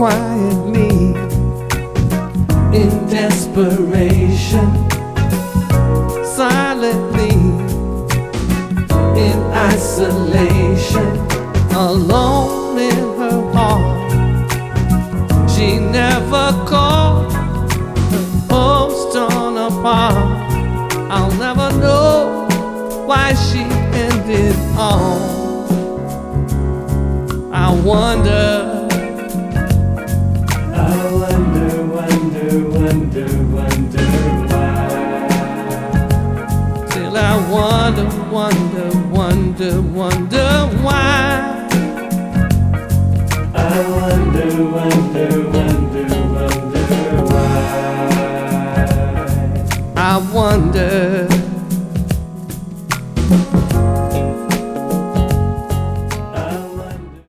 quietly in desperation, silently in isolation, alone in her heart. She never called her hopes torn apart. I'll never know why she ended on. I wonder, why. Till I wonder why. I wonder why. I wonder.